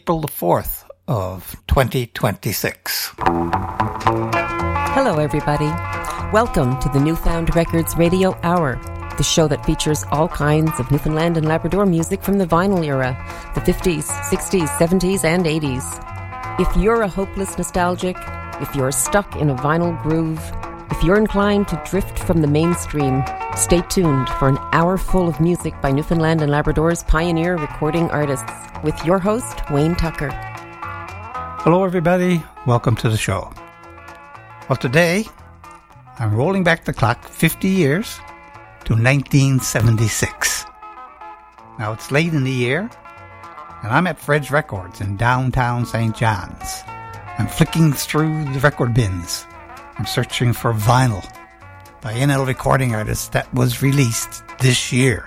April the 4th of 2026. Hello, everybody. Welcome to the Newfound Records Radio Hour, the show that features all kinds of Newfoundland and Labrador music from the vinyl era, the 50s, 60s, 70s, and 80s. If you're a hopeless nostalgic, if you're stuck in a vinyl groove, if you're inclined to drift from the mainstream, stay tuned for an hour full of music by Newfoundland and Labrador's pioneer recording artists with your host, Wayne Tucker. Hello, everybody. Welcome to the show. Well, today, I'm rolling back the clock 50 years to 1976. Now, it's late in the year, and I'm at Fred's Records in downtown St. John's. I'm flicking through the record bins. I'm searching for vinyl by NL recording artists that was released this year.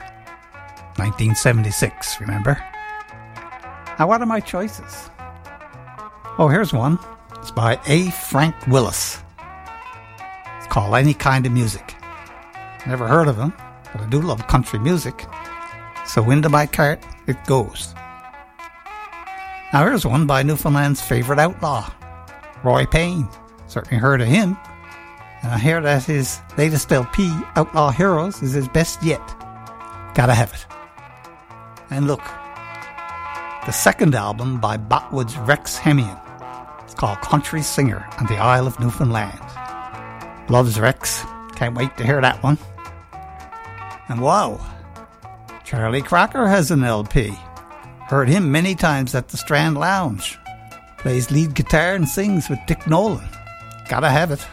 1976, remember? Now, what are my choices? Oh, here's one. It's by A. Frank Willis. It's called Any Kind of Music. Never heard of him, but I do love country music. So into my cart it goes. Now, here's one by Newfoundland's favorite outlaw, Roy Payne. Certainly heard of him. And I hear that his latest LP, Outlaw Heroes, is his best yet. Gotta have it. And look, the second album by Botwood's Rex Hemian. It's called Country Singer on the Isle of Newfoundland. Loves Rex. Can't wait to hear that one. And wow, Charlie Crocker has an LP. Heard him many times at the Strand Lounge. Plays lead guitar and sings with Dick Nolan. Gotta have it.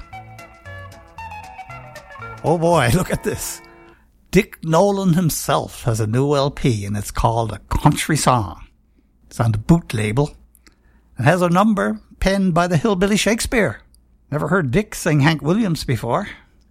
Oh boy, look at this. Dick Nolan himself has a new LP and it's called A Country Song. It's on the Boot label. It has a number penned by the Hillbilly Shakespeare. Never heard Dick sing Hank Williams before.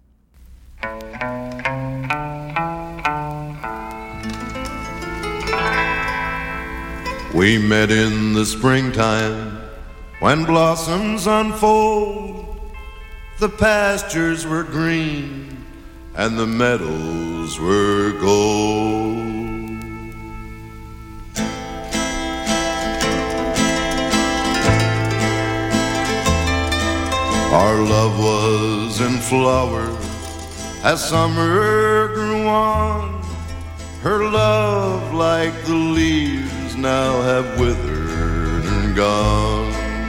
We met in the springtime when blossoms unfold. The pastures were green and the meadows were gold. Our love was in flower as summer grew on. Her love, like the leaves, now have withered and gone.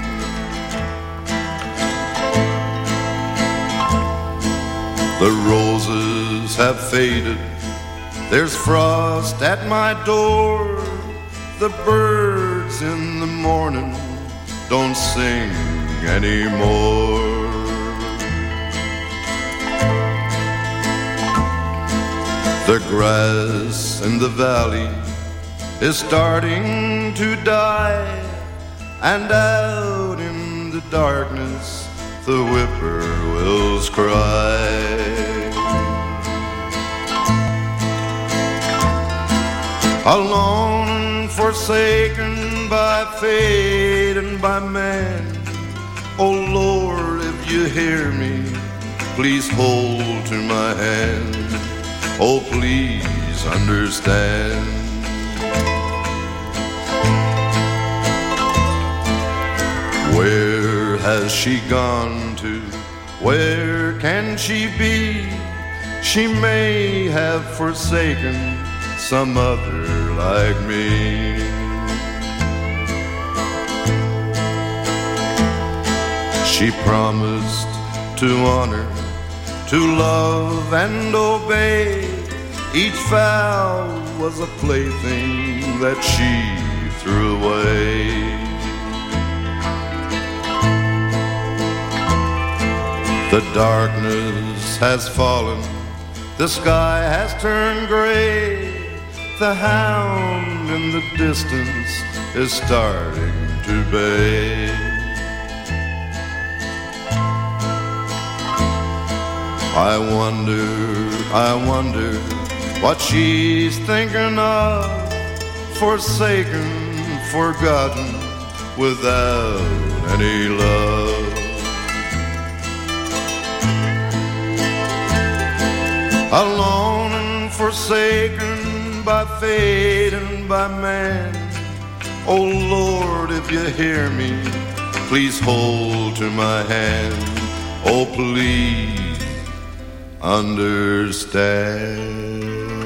The roses have faded, there's frost at my door. The birds in the morning don't sing anymore. The grass in the valley is starting to die, and out in the darkness the whippoorwills cry. Alone and forsaken by fate and by man, oh Lord, if you hear me, please hold to my hand. Oh, please understand. Where has she gone to? Where can she be? She may have forsaken some other like me. She promised to honor, to love and obey. Each vow was a plaything that she threw away. The darkness has fallen, the sky has turned gray. The hound in the distance is starting to bay. I wonder what she's thinking of, forsaken, forgotten, without any love. Alone and forsaken by fate and by man, oh Lord, if hear me, please hold to my hand. Oh, please understand.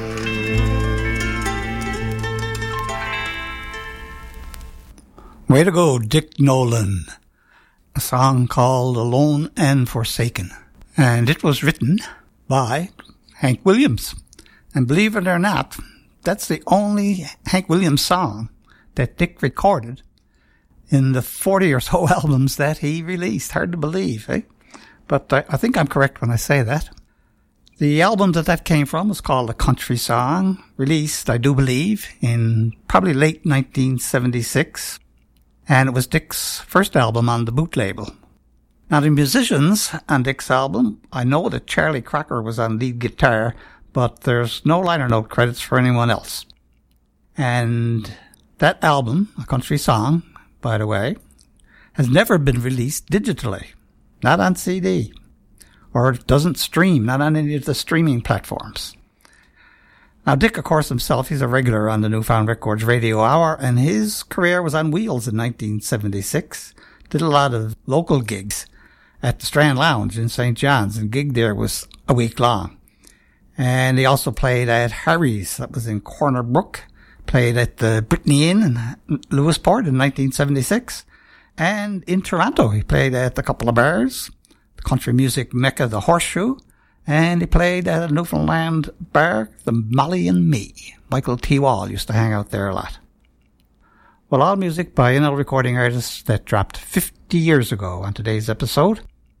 Way to go, Dick Nolan. A song called Alone and Forsaken. And it was written by Hank Williams. And believe it or not, that's the only Hank Williams song that Dick recorded in the 40 or so albums that he released. Hard to believe, eh? But I think I'm correct when I say that. The album that came from was called A Country Song, released, I do believe, in probably late 1976. And it was Dick's first album on the Boot label. Now, the musicians on Dick's album, I know that Charlie Crocker was on lead guitar, but there's no liner note credits for anyone else. And that album, A Country Song, by the way, has never been released digitally. Not on CD. Or it doesn't stream, not on any of the streaming platforms. Now, Dick, of course, himself, he's a regular on the Newfound Records Radio Hour, and his career was on wheels in 1976. Did a lot of local gigs at the Strand Lounge in St. John's, and gig there was a week long. And he also played at Harry's, that was in Corner Brook, played at the Brittany Inn in Lewisport in 1976, and in Toronto he played at a couple of bars, the country music mecca, the Horseshoe, and he played at a Newfoundland bar, the Molly and Me. Michael T. Wall used to hang out there a lot. Well, all music by NL recording artists that dropped 50 years ago on today's episode,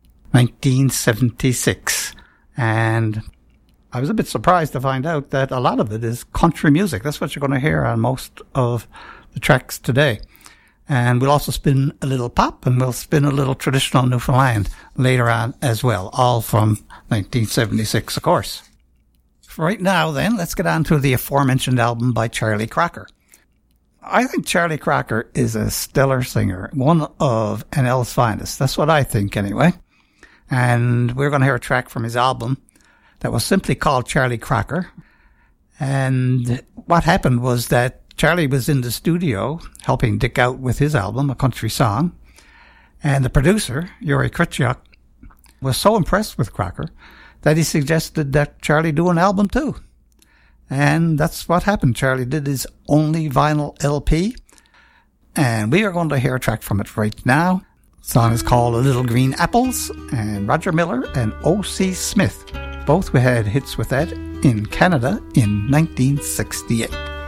1976. And I was a bit surprised to find out that a lot of it is country music. That's what you're going to hear on most of the tracks today. And we'll also spin a little pop, and we'll spin a little traditional Newfoundland later on as well, all from 1976, of course. For right now, then, let's get on to the aforementioned album by Charlie Crocker. I think Charlie Crocker is a stellar singer, one of NL's finest. That's what I think, anyway. And we're going to hear a track from his album that was simply called Charlie Crocker. And what happened was that Charlie was in the studio helping Dick out with his album, A Country Song. And the producer, Yuri Kritchuk, was so impressed with Crocker that he suggested that Charlie do an album too. And that's what happened. Charlie did his only vinyl LP. And we are going to hear a track from it right now. The song is called Little Green Apples. And Roger Miller and O.C. Smith both had hits with that in Canada in 1968.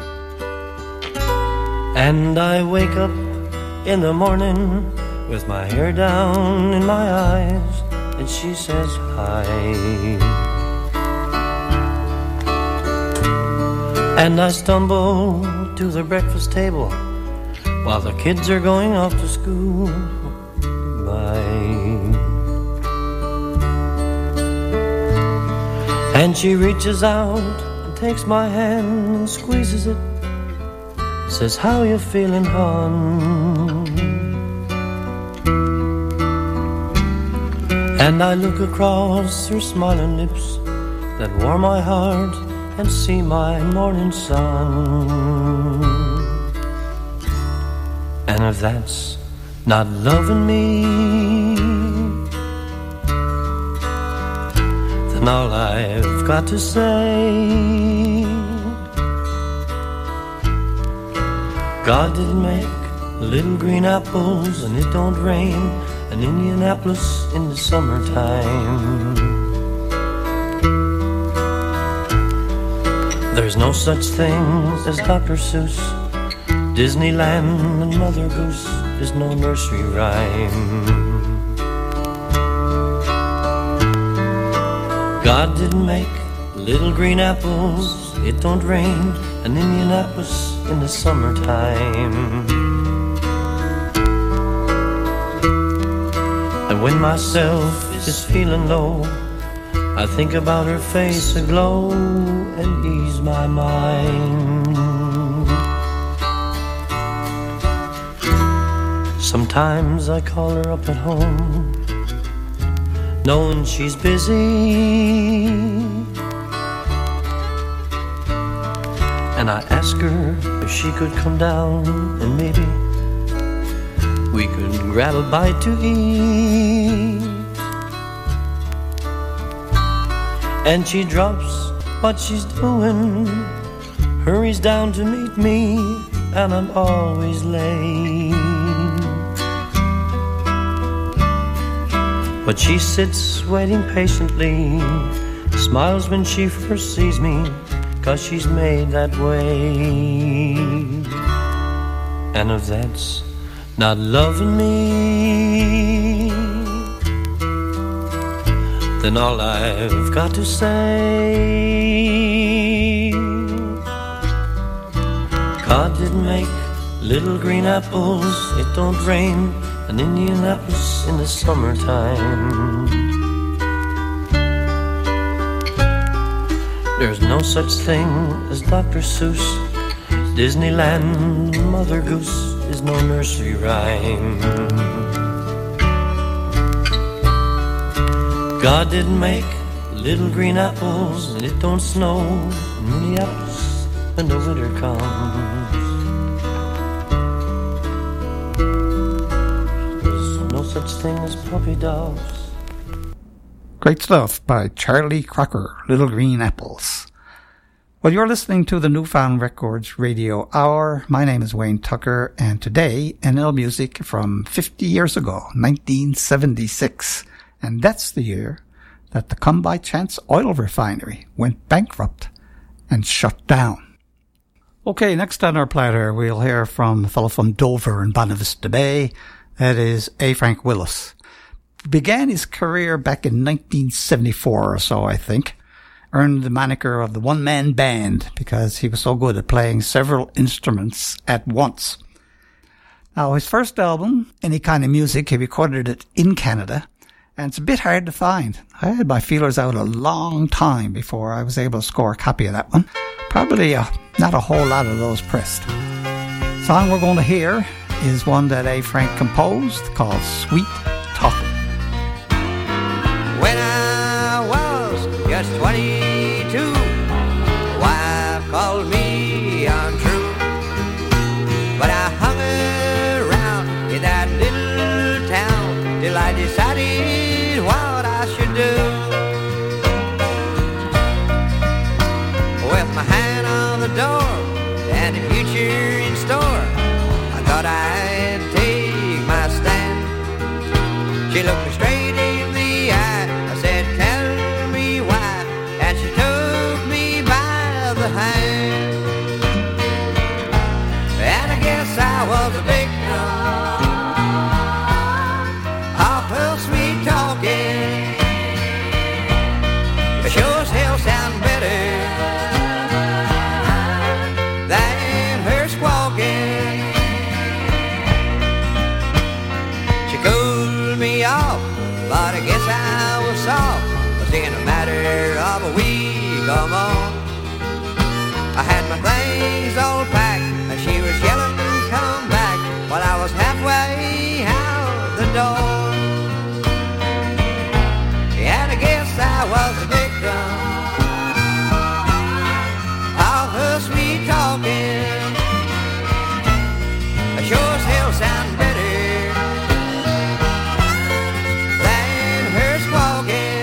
And I wake up in the morning with my hair down in my eyes, and she says hi. And I stumble to the breakfast table while the kids are going off to school. Bye. And she reaches out and takes my hand and squeezes it, says, how you feeling, hon? And I look across her smiling lips that warm my heart and see my morning sun. And if that's not loving me, then all I've got to say, God didn't make little green apples and it don't rain in Indianapolis in the summertime. There's no such thing as Dr. Seuss, Disneyland and Mother Goose is no nursery rhyme. God didn't make little green apples, it don't rain in Indianapolis in the summertime. And when myself is feeling low, I think about her face aglow and ease my mind. Sometimes I call her up at home, knowing she's busy, and I ask her if she could come down and maybe we could grab a bite to eat. And she drops what she's doing, hurries down to meet me, and I'm always late. But she sits waiting patiently, smiles when she first sees me, 'cause she's made that way. And if that's not loving me, then all I've got to say, God didn't make little green apples, it don't rain in Indianapolis in the summertime. There's no such thing as Dr. Seuss, Disneyland, Mother Goose is no nursery rhyme. God didn't make little green apples, and it don't snow in Minneapolis when the winter comes. There's no such thing as puppy dogs. Great stuff by Charlie Crocker, Little Green Apples. Well, you're listening to the Newfound Records Radio Hour. My name is Wayne Tucker, and today, NL music from 50 years ago, 1976. And that's the year that the Come By Chance oil refinery went bankrupt and shut down. Okay, next on our platter, we'll hear from a fellow from Dover in Bonavista Bay. That is A. Frank Willis. Began his career back in 1974 or so, I think. Earned the moniker of the one-man band because he was so good at playing several instruments at once. Now, his first album, Any Kind of Music, he recorded it in Canada, and it's a bit hard to find. I had my feelers out a long time before I was able to score a copy of that one. Probably not a whole lot of those pressed. The song we're going to hear is one that A. Frank composed called Sweet Talkin'. When I was just 22, my wife called me untrue. But I hung around in that little town till I decided what I should do. With my hand on the door and the future in store, I thought I'd take my stand. She looked me straight in the eye. I said, tell me why. And she took me by the hand. And I guess I was a victim of her sweet talking. It sure as hell sound better than her squawking. She cooled me off, but I guess I was soft. Was in a matter of a week or more. I had my things all packed, and she was yelling, come back, while I was halfway out the door. And I guess I was a victim of her sweet talking. I sure as hell sound better than her squawking.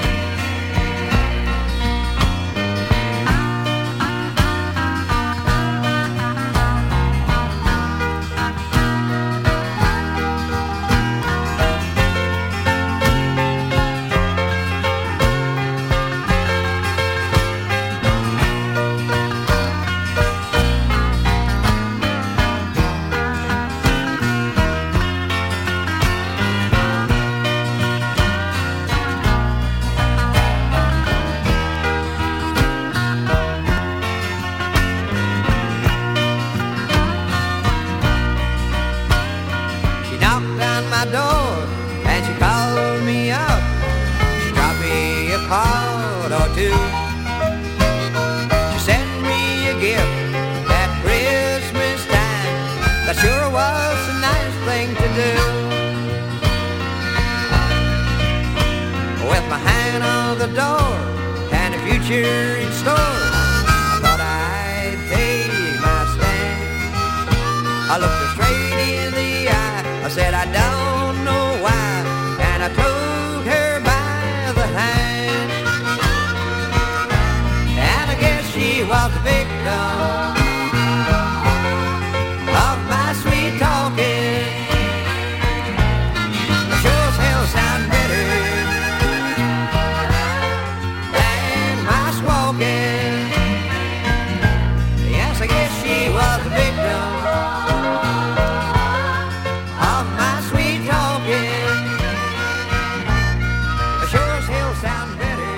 She knocked on my door and she called me up. She dropped me a card or two. She sent me a gift at Christmas time. That sure was a nice thing to do. With my hand on the door and the future in store, I thought I'd take my stand. I looked her straight in the eye. I said, I don't know why, and I took her by the hand. And I guess she was the victim of my sweet talking. Sure as hell sound better than my squawking. Yes, I guess she was the victim of my sweet talking. Sure as hell sound better.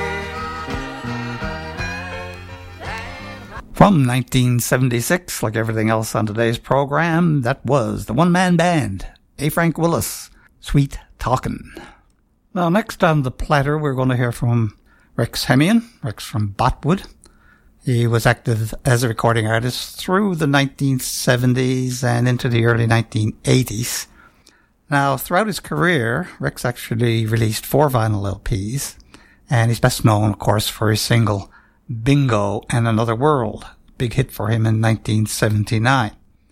From 1976, like everything else on today's program, that was the one-man band, A. Frank Willis, Sweet Talkin'. Now, next on the platter, we're going to hear from Rex Hemian, Rex from Botwood. He was active as a recording artist through the 1970s and into the early 1980s. Now, throughout his career, Rex actually released 4 vinyl LPs, and he's best known, of course, for his single Bingo and Another World, big hit for him in 1979.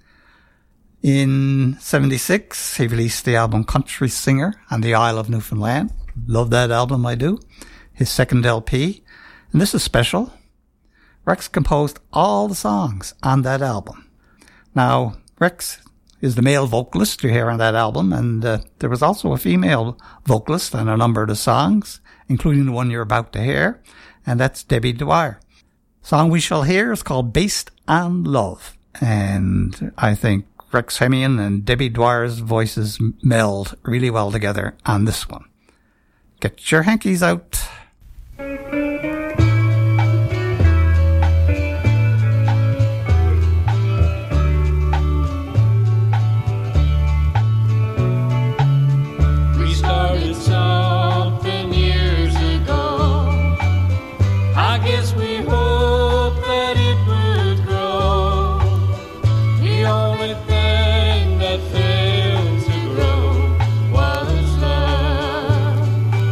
In 76, he released the album Country Singer and the Isle of Newfoundland. Love that album, I do. His second LP. And this is special. Rex composed all the songs on that album. Now, Rex is the male vocalist you hear on that album, and there was also a female vocalist on a number of the songs, including the one you're about to hear, and that's Debbie Dwyer. The song we shall hear is called Based on Love, and I think Rex Hemian and Debbie Dwyer's voices meld really well together on this one. Get your hankies out. We started something years ago. I guess we hoped that it would grow. The only thing that failed to grow was love.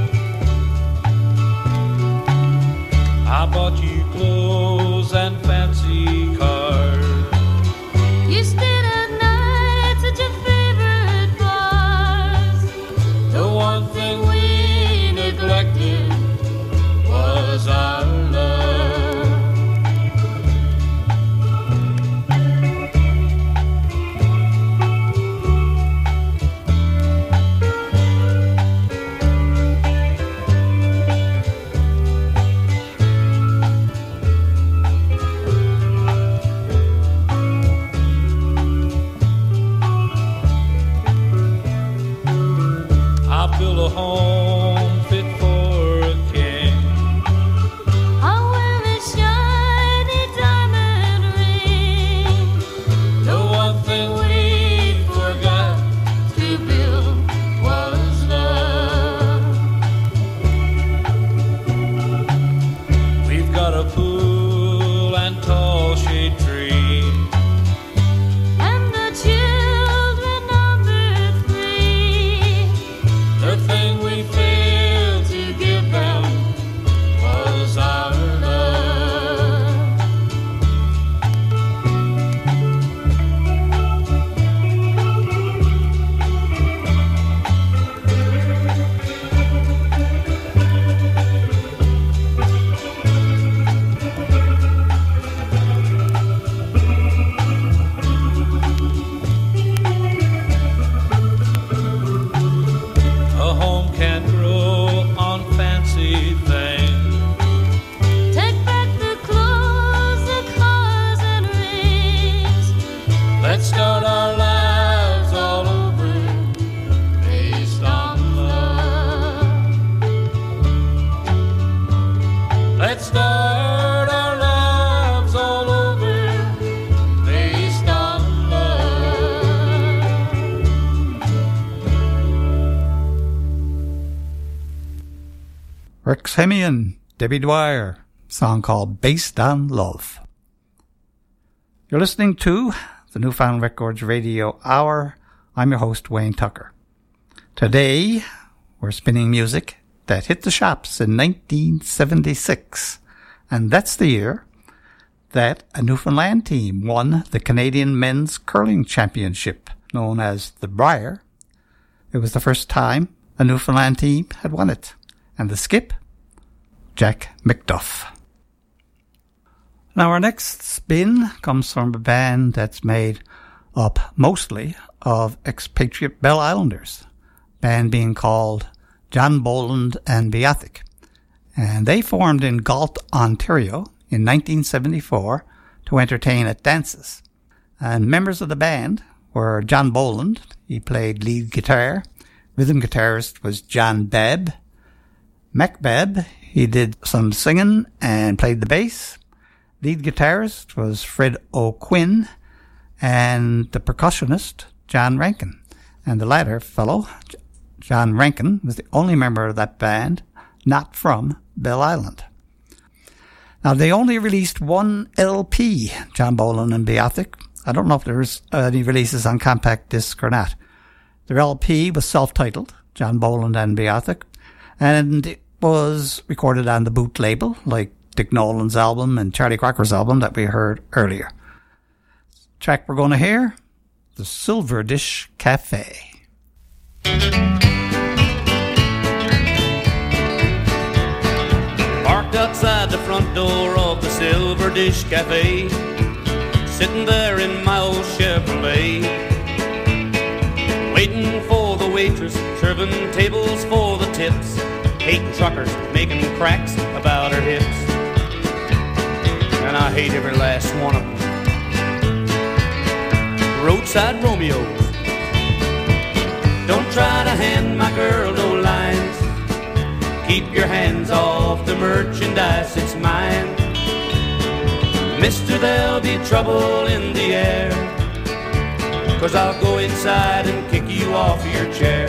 I bought you clothes and fancy cars. You stayed at nights at your favorite bars. The one thing we neglected was our love. I built a home fit for a king. I wear a shiny diamond ring. The one thing we forgot To build was love. We've got a pool and tall shade tree. and the children numbered 3. The thing we failed to give them was our love. A home can't grow on fancy things. Take back the clothes, the cars and rings. Let's start our lives all over based on love. Let's start our lives all over based on love. Rex Hemian, Debbie Dwyer, song called Based on Love. You're listening to the Newfound Records Radio Hour. I'm your host, Wayne Tucker. Today, we're spinning music that hit the shops in 1976. And that's the year that a Newfoundland team won the Canadian Men's Curling Championship, known as the Brier, It was the first time a Newfoundland team had won it. And the skip, Jack McDuff. Now our next spin comes from a band that's made up mostly of expatriate Bell Islanders, band being called John Boland and Beathic. And they formed in Galt, Ontario in 1974 to entertain at dances. And members of the band were John Boland, he played lead guitar. Rhythm guitarist was John Babb. Mac Babb, he did some singing and played the bass. Lead guitarist was Fred O'Quinn, and the percussionist, John Rankin. And the latter fellow, John Rankin, was the only member of that band not from Bell Island. Now, they only released one LP, John Boland and Beathic. I don't know if there's any releases on compact disc or not. Their LP was self-titled, John Boland and Beathic, and it was recorded on the Boot label, like Dick Nolan's album and Charlie Crocker's album that we heard earlier. The track we're going to hear, The Silver Dish Cafe. Parked outside the front door of the Silver Dish Cafe, sitting there in my old Chevrolet, waiting for the waitress, serving tables for the tips, hating truckers making cracks about her hips. And I hate every last one of them. Roadside Romeos, don't try to hand my girl no lines. Keep your hands off the merchandise, it's mine. Mister, there'll be trouble in the air, 'cause I'll go inside and kick you off your chair.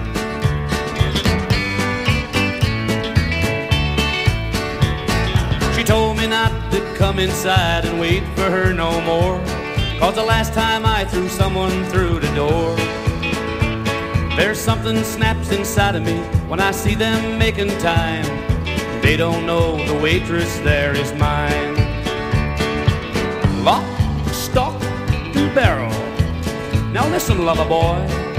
She told me not to come inside and wait for her no more, 'cause the last time I threw someone through the door, there's something snaps inside of me when I see them making time. They don't know the waitress there is mine. Lock, stock, two barrel. Now listen, lover boy,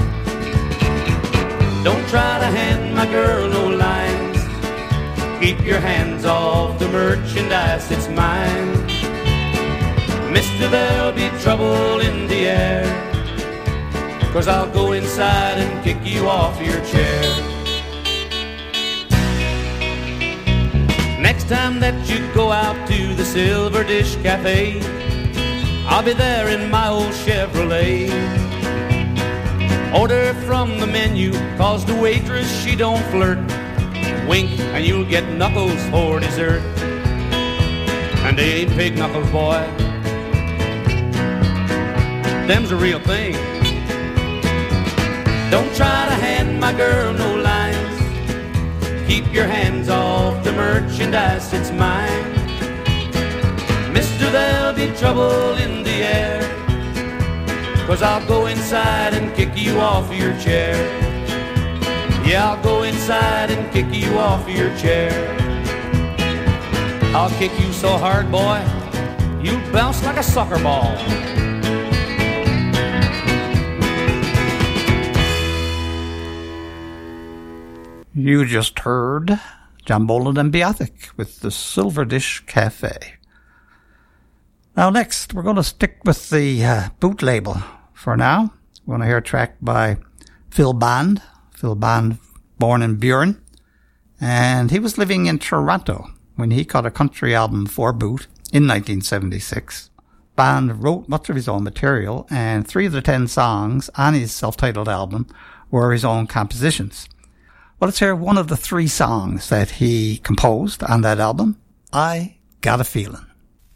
don't try to hand my girl no lines. Keep your hands off the merchandise, it's mine. Mister, there'll be trouble in the air, 'cause I'll go inside and kick you off your chair. Next time that you go out to the Silver Dish Cafe, I'll be there in my old Chevrolet. Order from the menu, 'cause the waitress, she don't flirt. Wink and you'll get knuckles for dessert. And they ain't pig knuckles, boy. Them's a real thing. Don't try to hand my girl no lines. Keep your hands off the merchandise, it's mine. Mister, there'll be trouble in the air, 'cause I'll go inside and kick you off your chair. Yeah, I'll go inside and kick you off your chair. I'll kick you so hard, boy, you'll bounce like a soccer ball. You just heard John Boland and Beathic with the Silver Dish Cafe. Now next, we're going to stick with the Boot label for now. We're going to hear a track by Phil Bond. Phil Bond, born in Buren. And he was living in Toronto when he cut a country album for Boot in 1976. Bond wrote much of his own material, and 3 of the 10 songs on his self-titled album were his own compositions. Well, let's hear one of the 3 songs that he composed on that album, I Got a Feeling.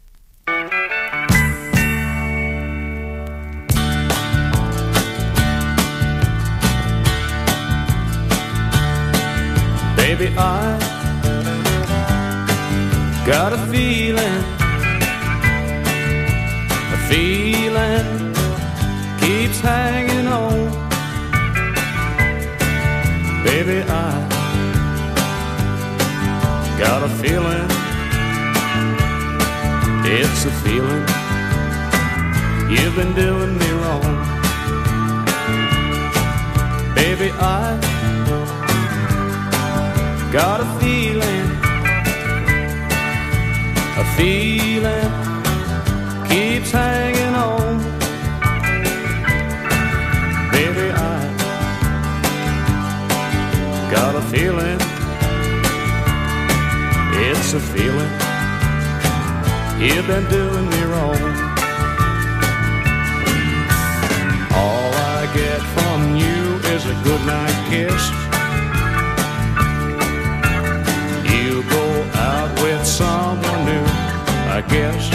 Baby, I got a feeling keeps hanging on. Baby, I got a feeling, it's a feeling, you've been doing me wrong. Baby, Baby, I got a feeling keeps hanging on. Baby, I got a feeling, it's a feeling, you've been doing me wrong. All I get from you is a goodnight kiss. You go out with someone new, I guess.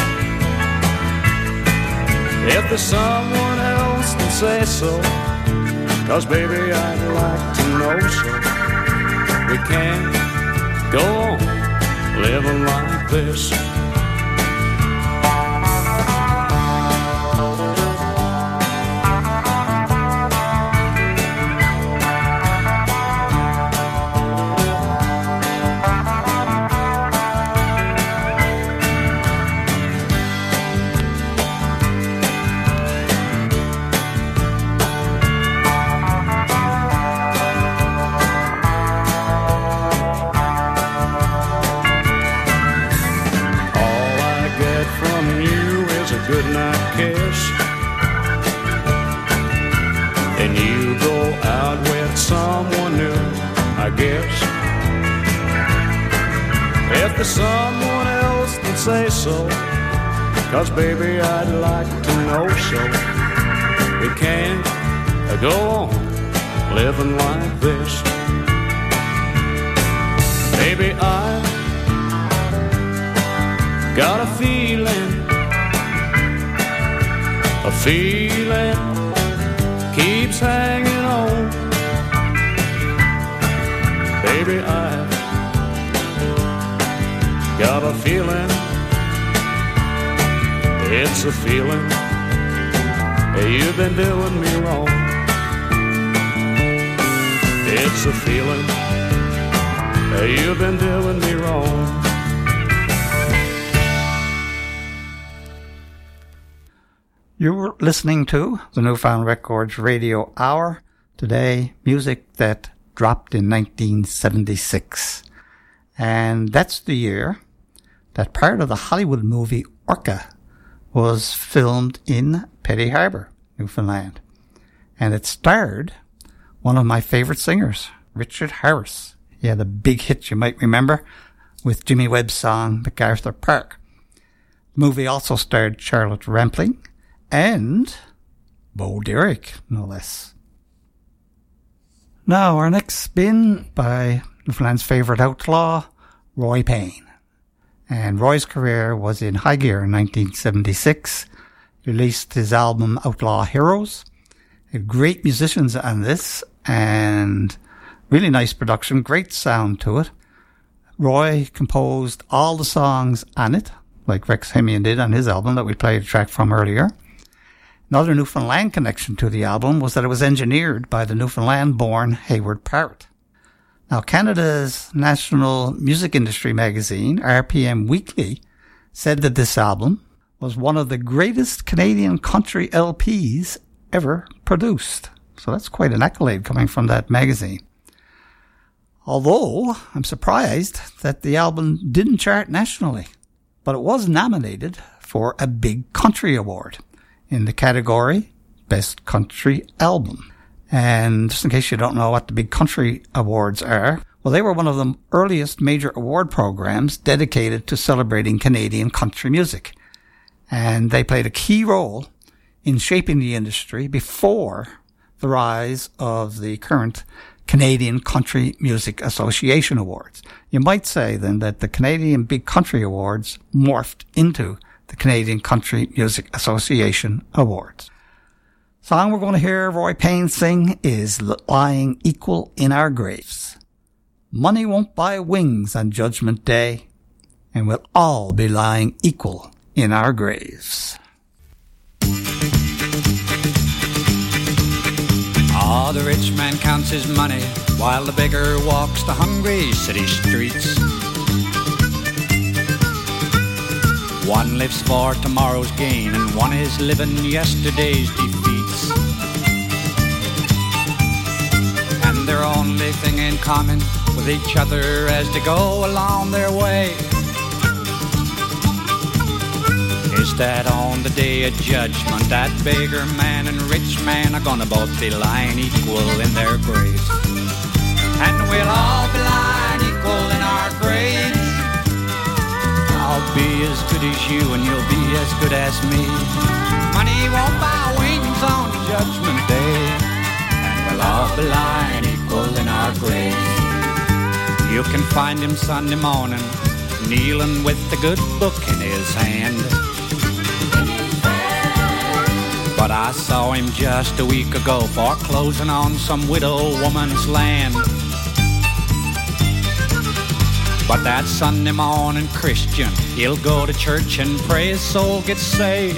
If there's someone else, then say so, 'cause baby, I'd like to know so. We can't go on living like this. If there's someone else, then say so, 'cause baby, I'd like to know so. We can't go on living like this. Baby, I got a feeling keeps hanging on. Baby, I got a feeling, it's a feeling, you've been doing me wrong. It's a feeling, you've been doing me wrong. You're listening to the Newfound Records Radio Hour. Today, music that dropped in 1976. And that's the year that part of the Hollywood movie Orca was filmed in Petty Harbour, Newfoundland. And it starred one of my favorite singers, Richard Harris. He had a big hit, you might remember, with Jimmy Webb's song MacArthur Park. The movie also starred Charlotte Rampling and Bo Derek, no less. Now, our next spin by Newfoundland's favourite outlaw, Roy Payne. And Roy's career was in high gear in 1976. He released his album Outlaw Heroes. He had great musicians on this and really nice production, great sound to it. Roy composed all the songs on it, like Rex Hemian did on his album that we played a track from earlier. Another Newfoundland connection to the album was that it was engineered by the Newfoundland-born Hayward Parrott. Now, Canada's national music industry magazine, RPM Weekly, said that this album was one of the greatest Canadian country LPs ever produced. So that's quite an accolade coming from that magazine. Although, I'm surprised that the album didn't chart nationally, but it was nominated for a Big Country Award in the category Best Country Album. And just in case you don't know what the Big Country Awards are, well, they were one of the earliest major award programs dedicated to celebrating Canadian country music. And they played a key role in shaping the industry before the rise of the current Canadian Country Music Association Awards. You might say then that the Canadian Big Country Awards morphed into the Canadian Country Music Association Awards. The song we're going to hear Roy Payne sing is Lying Equal in Our Graves. Money won't buy wings on Judgment Day, and we'll all be lying equal in our graves. Ah, the rich man counts his money while the beggar walks the hungry city streets. One lives for tomorrow's gain and one is living yesterday's defeats. in common with each other as they go along their way is that on the day of judgment, that beggar man and rich man are gonna both be lying equal in their graves. And we'll all be lying equal in our graves. I'll be as good as you and you'll be as good as me. Money won't buy wings on Judgment Day. And we'll all be lying equal in our graves. You can find him Sunday morning, kneeling with the good book in his hand. But I saw him just a week ago foreclosing on some widow woman's land. But that Sunday morning Christian, he'll go to church and pray his soul gets saved.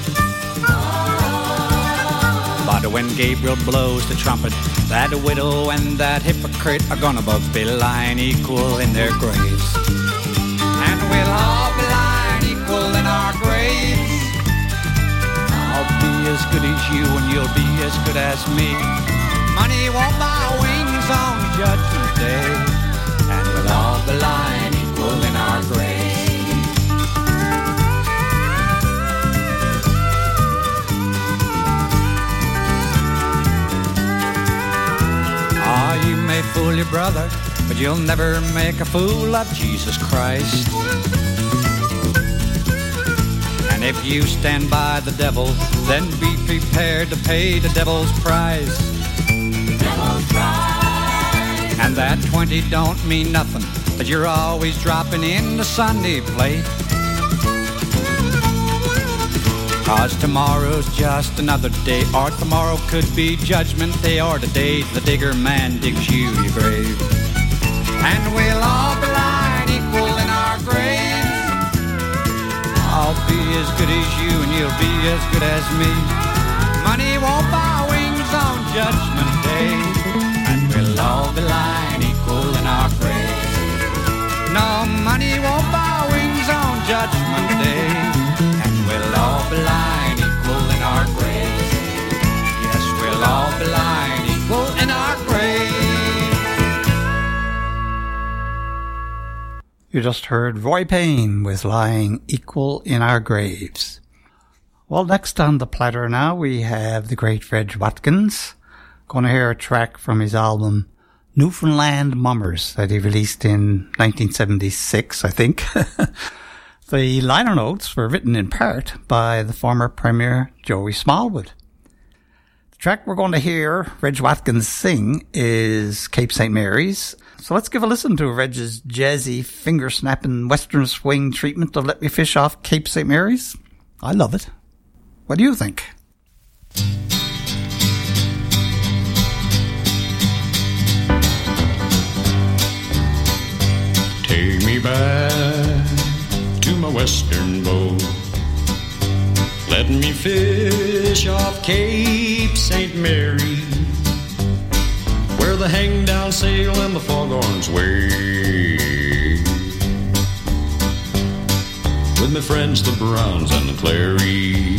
But when Gabriel blows the trumpet, that widow and that hypocrite are gonna both be lying equal in their graves. And we'll all be lying equal in our graves. I'll be as good as you and you'll be as good as me. Money won't buy wings on Judgment Day. And we'll all be lying equal in our graves. Ah, you may fool your brother, but you'll never make a fool of Jesus Christ. And if you stand by the devil, then be prepared to pay the devil's price. Devil's price. And that 20 don't mean nothing, but you're always dropping in the Sunday plate. 'Cause tomorrow's just another day, or tomorrow could be Judgment Day, or the day the digger man digs you your grave. And we'll all be lying equal in our graves. I'll be as good as you and you'll be as good as me. Money won't buy wings on Judgment Day. And we'll all be lying equal in our graves. No, money won't buy wings on Judgment Day. And we'll all be lying equal in our graves. Yes, we'll all be lying equal in our graves. You just heard Roy Payne with Lying Equal in Our Graves. Well, next on the platter now we have the great Reg Watkins. Gonna hear a track from his album Newfoundland Mummers that he released in 1976, I think. The liner notes were written in part by the former Premier Joey Smallwood. The track we're going to hear Reg Watkins sing is Cape St. Mary's. So let's give a listen to Reg's jazzy, finger-snapping, western swing treatment of Let Me Fish Off Cape St. Mary's. I love it. What do you think? Take me back to my western boat. Let me fish off Cape St. Mary, where the hang-down sail and the foghorns wave, with my friends the Browns and the Clary.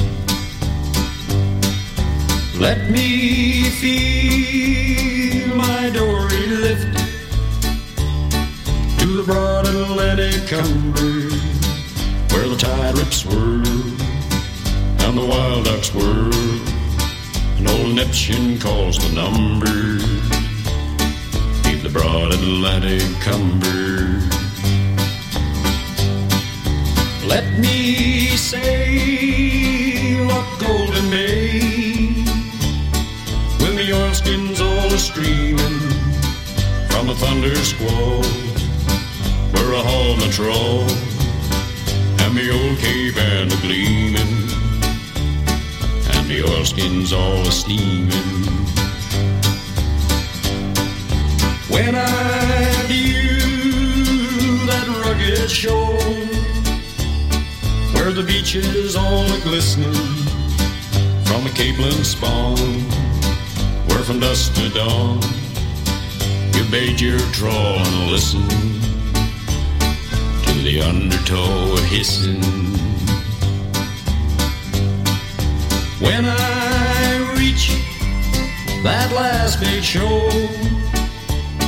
Let me feel my dory lift to the broad Atlantic Cumber, where the tide rips swirl and the wild ducks whirl, and old Neptune calls the number. Keep the broad Atlantic Cumber. Let me sail up Golden Bay, with me oilskins all a-streaming from a thunder squall, where I haul my trawl and me old Cape Ann a-gleaming, and the oilskins all a-steaming. When I view that rugged shore, where the beaches all a-glistening from a Capeland spawn, where from dusk to dawn you bait your trawl and listen to the undertow hissing. When I reach that last big shoal,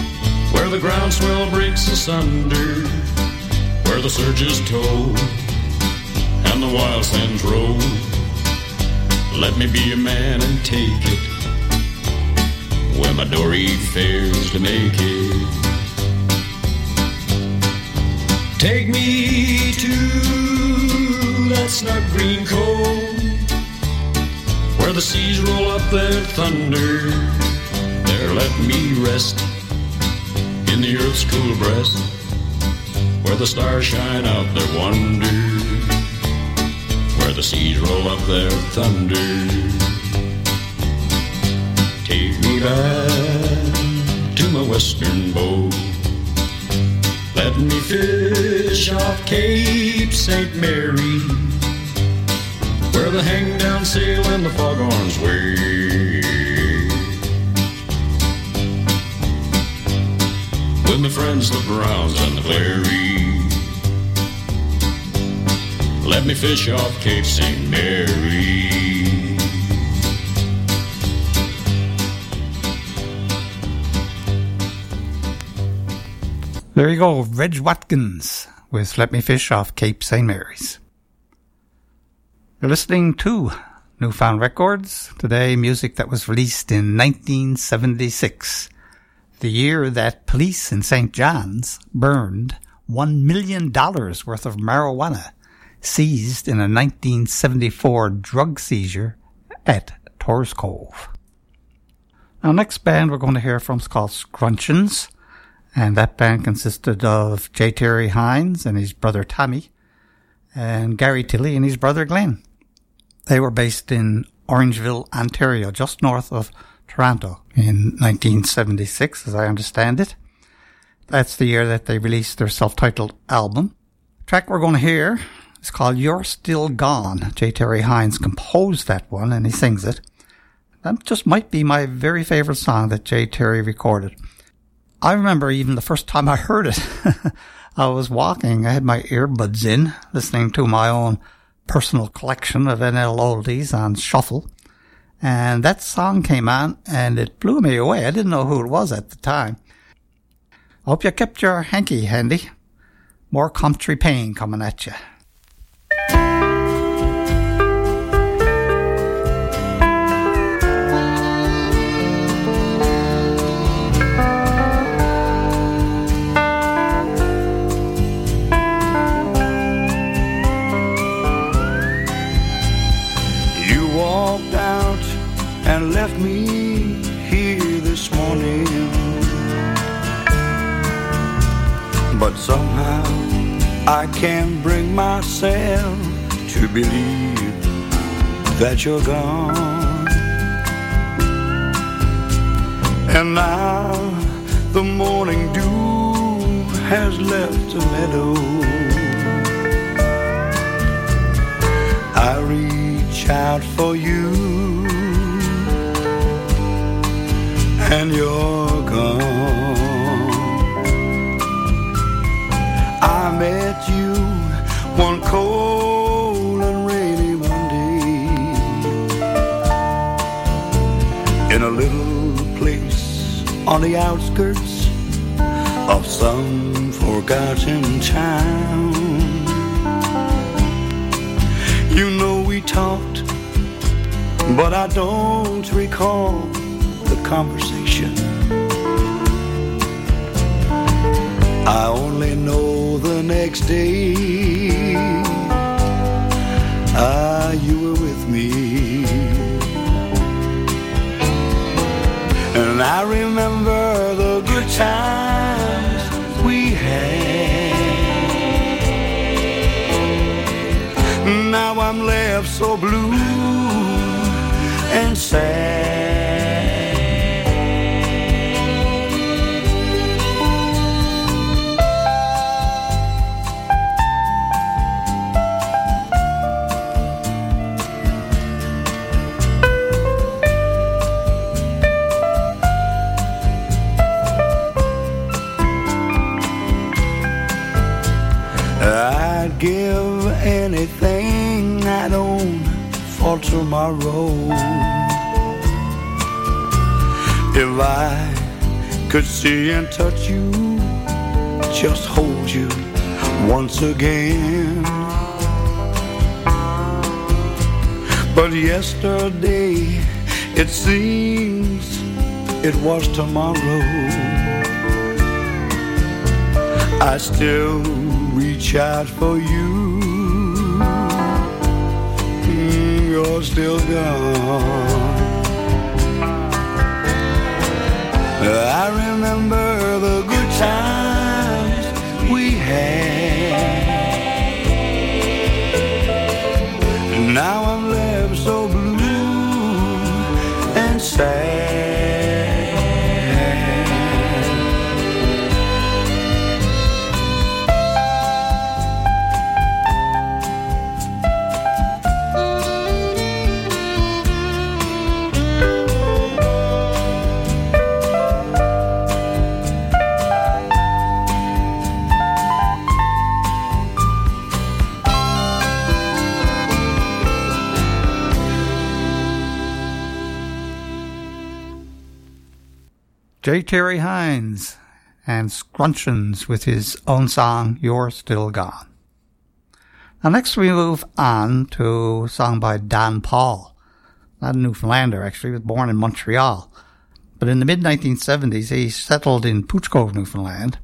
the groundswell breaks asunder, where the surges toll and the wild sands roll. Let me be a man and take it where my dory fails to make it. Take me to that snug green cove where the seas roll up their thunder. There let me rest in the earth's cool breast, where the stars shine out their wonder, where the seas roll up their thunder. Take me back to my western bow. Let me fish off Cape St. Mary, where the hang-down sail and the foghorns wave. With my friends the Browns and the Clary, let me fish off Cape St. Mary. There you go, Reg Watkins with Let Me Fish Off Cape St. Mary's. You're listening to Newfound Records. Today, music that was released in 1976, the year that police in St. John's burned $1 million worth of marijuana seized in a 1974 drug seizure at Torres Cove. Now, next band we're going to hear from is called Scrunchions. And that band consisted of J. Terry Hines and his brother Tommy, and Gary Tilley and his brother Glenn. They were based in Orangeville, Ontario, just north of Toronto in 1976, as I understand it. That's the year that they released their self-titled album. The track we're going to hear is called You're Still Gone. J. Terry Hines composed that one, and he sings it. That just might be my very favorite song that J. Terry recorded. I remember even the first time I heard it, I was walking, I had my earbuds in, listening to my own personal collection of NL oldies on shuffle, and that song came on, and it blew me away. I didn't know who it was at the time. I hope you kept your hanky handy. More country pain coming at you. And left me here this morning, but somehow I can't bring myself to believe that you're gone. And now the morning dew has left the meadow. I reach out for you, and you're gone. I met you one cold and rainy Monday in a little place on the outskirts of some forgotten town. You know we talked, but I don't recall the conversation. I only know the next day you were with me, and I remember the good times we had. Now I'm left so blue and sad. I'd give anything I'd own for tomorrow, if I could see and touch you, just hold you once again. But yesterday, it seems it was tomorrow. I still reach out for you. You're still gone. I remember the good times we had. Now I'm left so blue and sad. J. Terry Hines and Scrunchions with his own song, You're Still Gone. Now next we move on to a song by Dan Paul. Not a Newfoundlander, actually. He was born in Montreal. But in the mid-1970s, he settled in Pooch Cove, Newfoundland.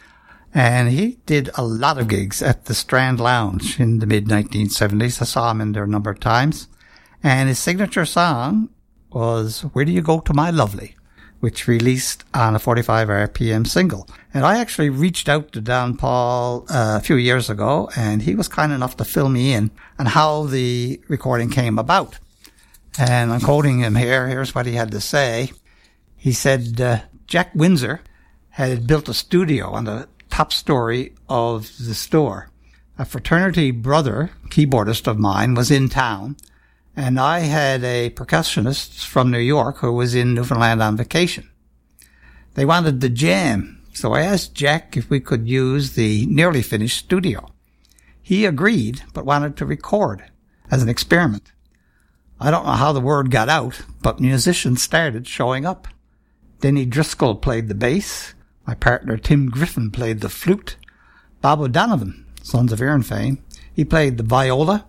And he did a lot of gigs at the Strand Lounge in the mid-1970s. I saw him in there a number of times. And his signature song was Where Do You Go to My Lovely, which released on a 45 RPM single. And I actually reached out to Dan Paul a few years ago, and he was kind enough to fill me in on how the recording came about. And I'm quoting him here. Here's what he had to say. He said, Jack Windsor had built a studio on the top story of the store. A fraternity brother, keyboardist of mine, was in town, and I had a percussionist from New York who was in Newfoundland on vacation. They wanted to jam, so I asked Jack if we could use the nearly finished studio. He agreed, but wanted to record as an experiment. I don't know how the word got out, but musicians started showing up. Denny Driscoll played the bass. My partner Tim Griffin played the flute. Bob O'Donovan, Sons of Erin fame, he played the viola.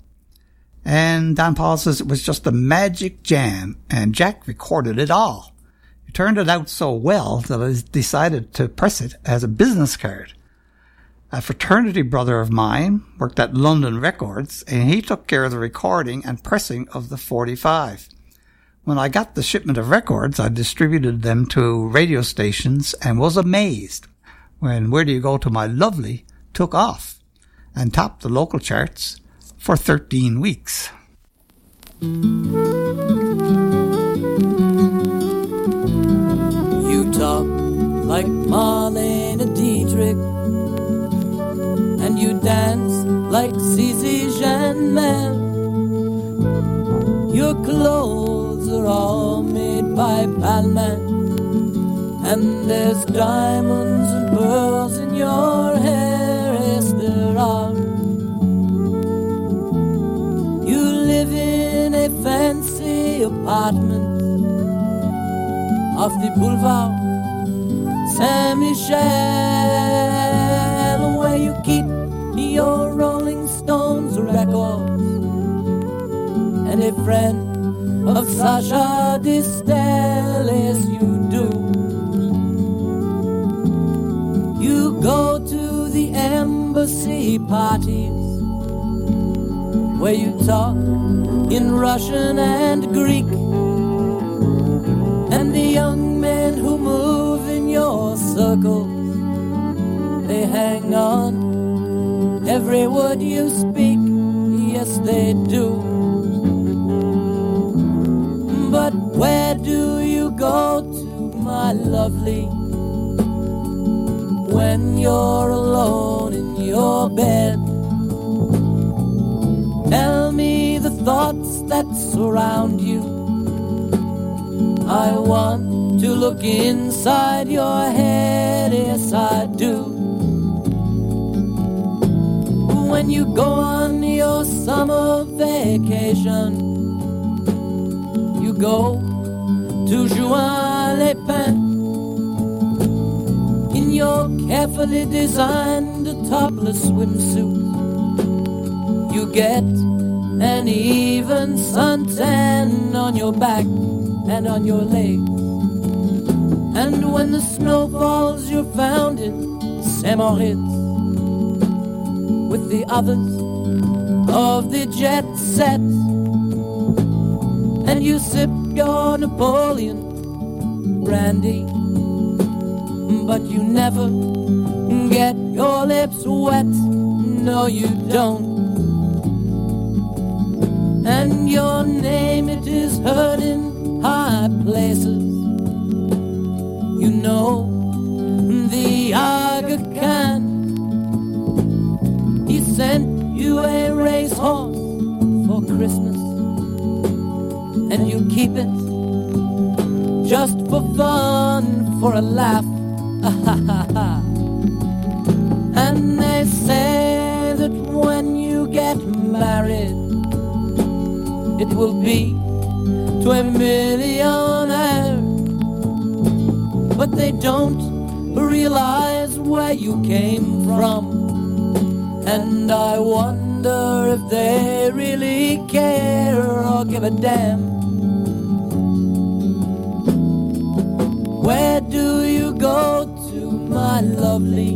And Dan Paul says it was just a magic jam, and Jack recorded it all. He turned it out so well that I decided to press it as a business card. A fraternity brother of mine worked at London Records, and he took care of the recording and pressing of the 45. When I got the shipment of records, I distributed them to radio stations and was amazed when Where Do You Go to My Lovely took off and topped the local charts for 13 weeks. You talk like Marlene and Dietrich, and you dance like Zizi Jeanmaire. Your clothes are all made by Balmain, and there's diamonds and pearls in your hair. Yes, there are. You live in a fancy apartment off the Boulevard Saint-Michel, where you keep your Rolling Stones records and a friend of Sasha Distel, as you do. You go to the embassy parties where you talk in Russian and Greek, and the young men who move in your circles, they hang on every word you speak. Yes, they do. But where do you go to, my lovely, when you're alone in your bed? Tell me the thoughts that surround you. I want to look inside your head, yes I do. When you go on your summer vacation, you go to Juan-les-Pins, carefully designed a topless swimsuit. You get an even suntan on your back and on your legs. And when the snow falls, you're found in Saint-Moritz with the others of the jet set. And you sip your Napoleon brandy, but you never get your lips wet. No, you don't. And your name, it is heard in high places. You know, the Aga Khan, he sent you a racehorse for Christmas, and you keep it just for fun, for a laugh. And they say that when you get married, it will be to a millionaire. But they don't realize where you came from. And I wonder if they really care or give a damn. Where do you go to, my lovely,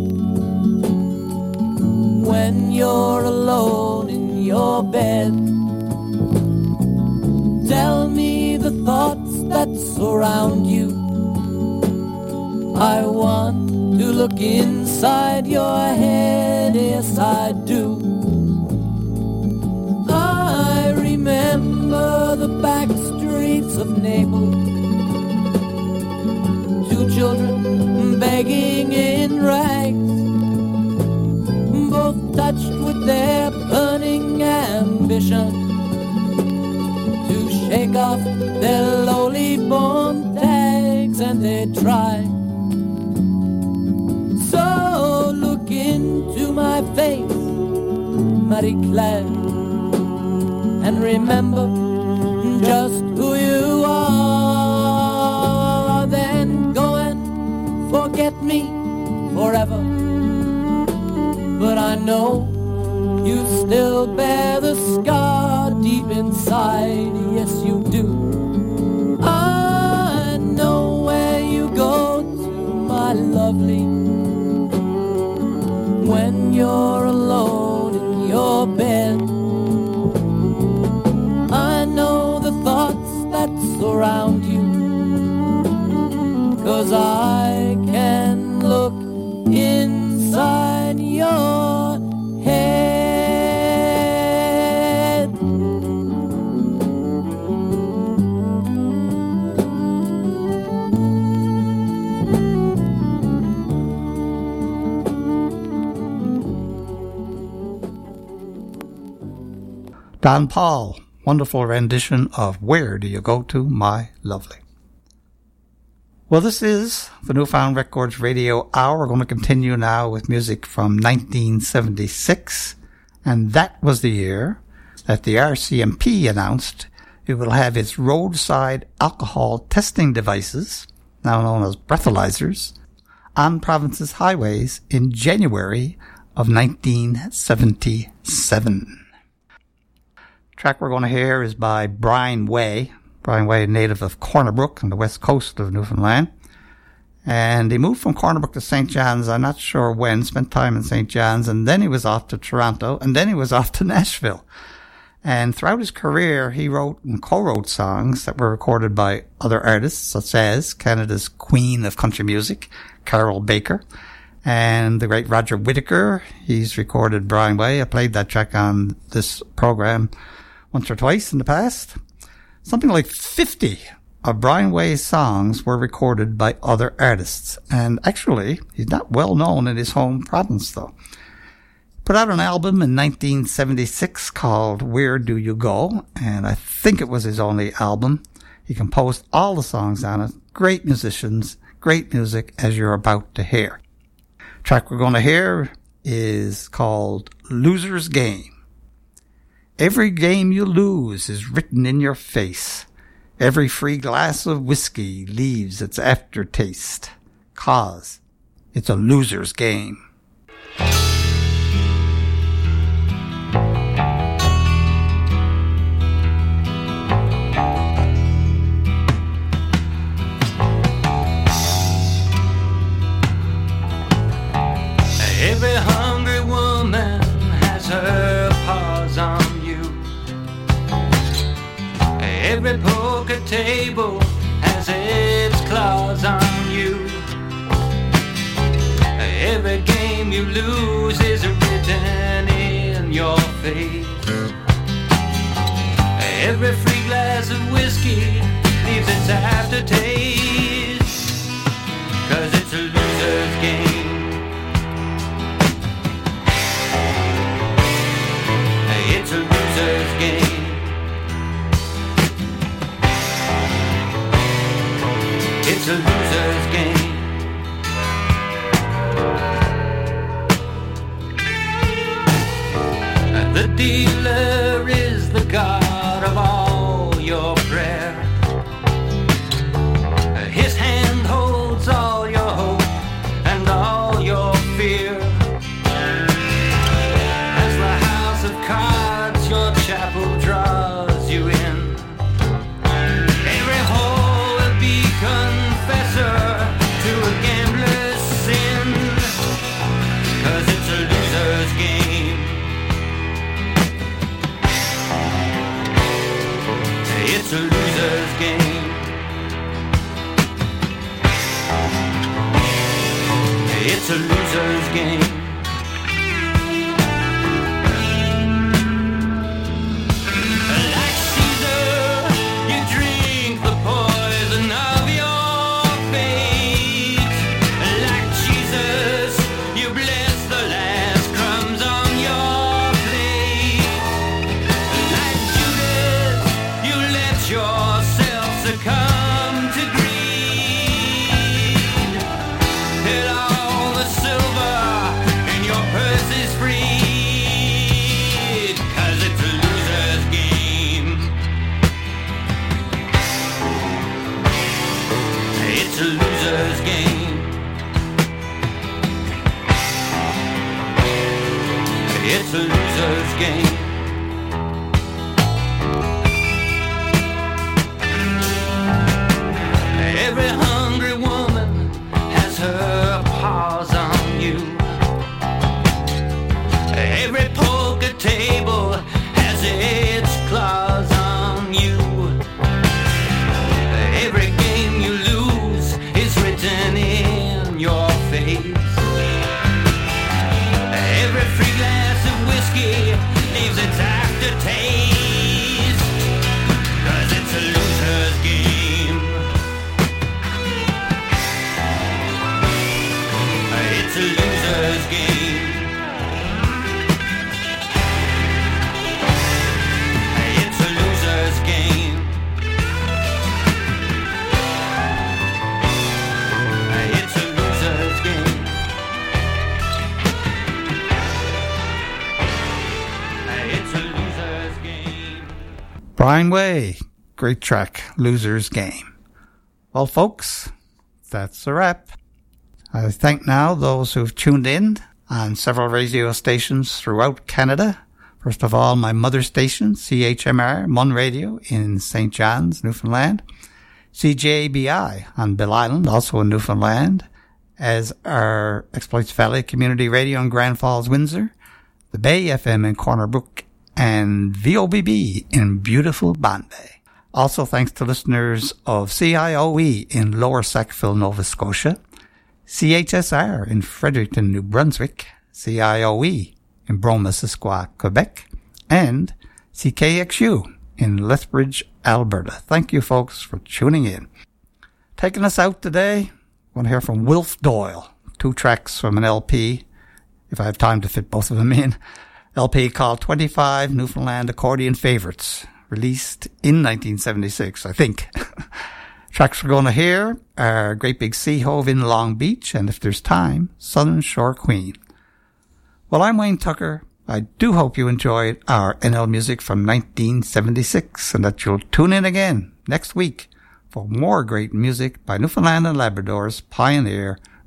when you're alone in your bed? Tell me the thoughts that surround you. I want to look inside your head, yes I do. I remember the back streets of Naples, two children begging in rags, both touched with their burning ambition to shake off their lowly born tags, and they try. So look into my face, Marie-Claire, and remember just who you are. Then go and forget me forever. But I know you still bear the scar deep inside, yes you do. I know where you go to, my lovely, when you're alone in your bed. I know the thoughts that surround you, 'cause I can look inside your head. Don Paul, wonderful rendition of Where Do You Go To, My Lovely. Well, this is the Newfound Records Radio Hour. We're going to continue now with music from 1976, and that was the year that the RCMP announced it will have its roadside alcohol testing devices, now known as breathalyzers, on province's highways in January of 1977. Track we're going to hear is by Brian Way. Brian Way, native of Cornerbrook on the west coast of Newfoundland. And he moved from Cornerbrook to St. John's, I'm not sure when, spent time in St. John's, and then he was off to Toronto, and then he was off to Nashville. And throughout his career, he wrote and co-wrote songs that were recorded by other artists, such as Canada's Queen of Country Music, Carol Baker, and the great Roger Whittaker. He's recorded Brian Way. I played that track on this program once or twice in the past. Something like 50 of Brian Way's songs were recorded by other artists. And actually, he's not well known in his home province, though. Put out an album in 1976 called Where Do You Go? And I think it was his only album. He composed all the songs on it. Great musicians, great music, as you're about to hear. The track we're going to hear is called Loser's Game. Every game you lose is written in your face. Every free glass of whiskey leaves its aftertaste. 'Cause It's a loser's game. Every hungry woman has her paws on you. Every poker table has its claws on you. Every game you lose is written in your face. Every free glass of whiskey leaves its aftertaste, 'cause it's a loser's game. It's a loser's game. It's a loser's game. The dealer is the god of all your prayer. His hand holds all your hope and all your fear. As the house of cards your chapel draws you in, every hole will be confessor to a gambler's sin, 'cause it's a loser's game. It's a loser's game. It's a loser's game. Like Caesar, you drink the poison of your fate. Like Jesus, you bless the last crumbs on your plate. Like Judas, you let yourself succumb to greed. Hit all the silver and your purse is free, 'cause it's a loser's game. It's a loser's game. It's a loser's game. Every hungry woman has her paws on you. Every poker table has its claws on you. Every game you lose is written in your face. Every free glass of whiskey leaves its aftertaste, 'cause it's a loser's game. It's a loser's game. It's a loser's game. It's a loser's game. It's a loser's game. Brian Way, great track, Loser's Game. Well, folks, that's a wrap. I thank now those who've tuned in on several radio stations throughout Canada. First of all, my mother station, CHMR, Mun Radio in St. John's, Newfoundland. CJBI on Bill Island, also in Newfoundland. As our Exploits Valley Community Radio in Grand Falls, Windsor. The Bay FM in Corner Brook. And VOBB in beautiful Bombay. Also thanks to listeners of CIOE in Lower Sackville, Nova Scotia. CHSR in Fredericton, New Brunswick, CIOE in Brome-Missisquoi, Quebec, and CKXU in Lethbridge, Alberta. Thank you, folks, for tuning in. Taking us out today, I want to hear from Wilf Doyle. 2 tracks from an LP, if I have time to fit both of them in. LP called 25 Newfoundland Accordion Favorites, released in 1976, I think. Tracks we're going to hear are Great Big Sea Hove in Long Beach, and if there's time, Southern Shore Queen. Well, I'm Wayne Tucker. I do hope you enjoyed our NL music from 1976, and that you'll tune in again next week for more great music by Newfoundland and Labrador's pioneer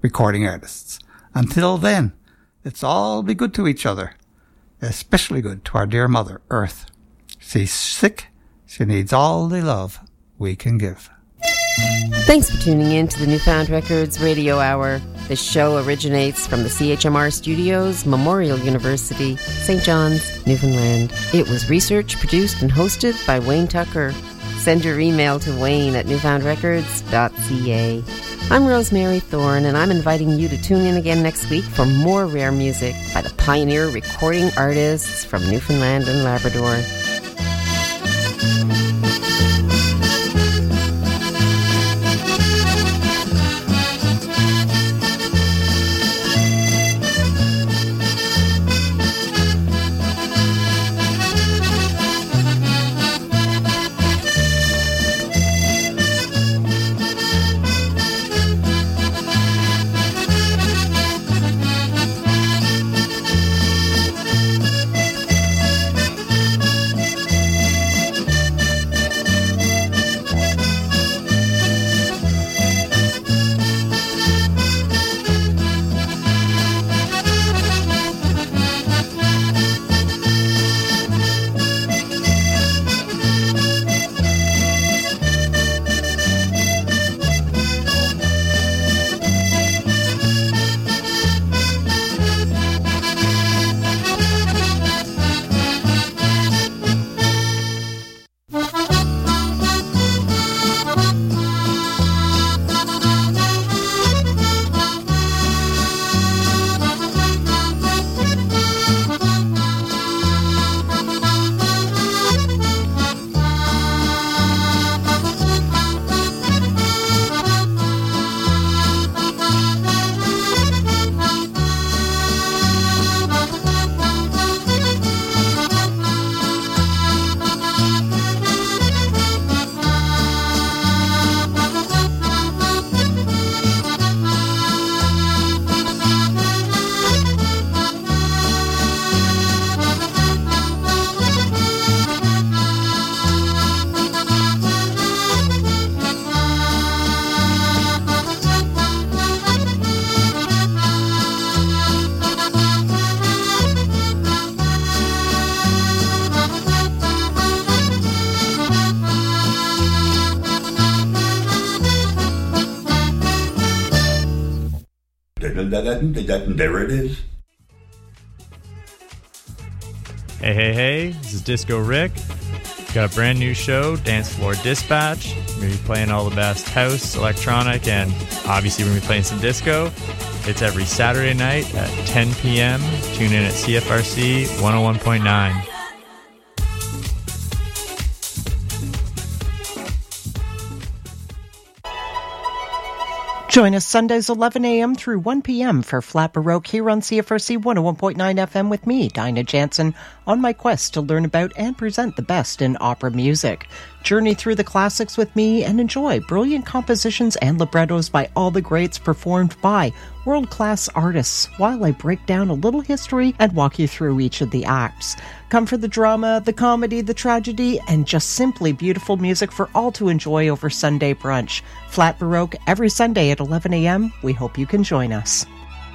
recording artists. Until then, let's all be good to each other, especially good to our dear mother, Earth. She's sick. She needs all the love we can give. Thanks for tuning in to the Newfound Records Radio Hour. This show originates from the CHMR Studios, Memorial University, St. John's, Newfoundland. It was researched, produced, and hosted by Wayne Tucker. Send your email to wayne@newfoundrecords.ca. I'm Rosemary Thorne, and I'm inviting you to tune in again next week for more rare music by the pioneer recording artists from Newfoundland and Labrador. There it is. Hey, this is Disco Rick. Got a brand new show, Dance Floor Dispatch. We're going to be playing all the best house, electronic, and obviously we're going to be playing some disco. It's every Saturday night at 10 p.m. Tune in at CFRC 101.9. Join us Sundays 11 a.m. through 1 p.m. for Flat Baroque here on CFRC 101.9 FM with me, Dinah Jansen, on my quest to learn about and present the best in opera music. Journey through the classics with me and enjoy brilliant compositions and librettos by all the greats performed by world-class artists while I break down a little history and walk you through each of the acts. Come for the drama, the comedy, the tragedy, and just simply beautiful music for all to enjoy over Sunday brunch. Flat Baroque every Sunday at 11 a.m. We hope you can join us.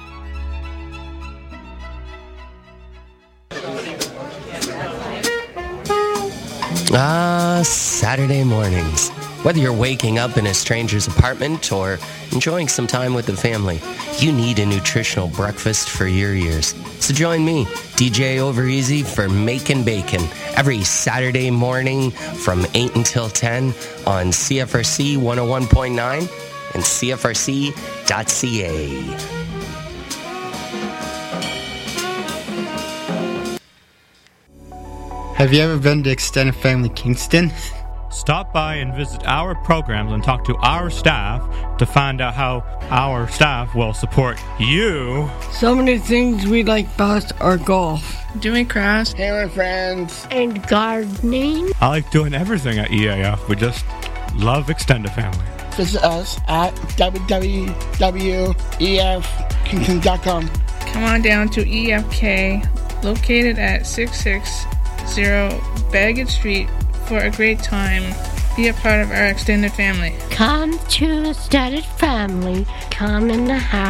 Saturday mornings. Whether you're waking up in a stranger's apartment or enjoying some time with the family, you need a nutritional breakfast for your ears. So join me, DJ Overeasy, for Makin' Bacon every Saturday morning from 8 until 10 on CFRC 101.9 and CFRC.ca. Have you ever been to Extended Family Kingston? Stop by and visit our programs and talk to our staff to find out how our staff will support you. Some of the things we like best are golf, doing crafts, hanging with friends, and gardening. I like doing everything at EAF. We just love Extended Family. Visit us at www.efkingston.com. Come on down to EFK, located at 660 Baggett Street, for a great time. Be a part of our extended family. Come to extended family. Come in the house.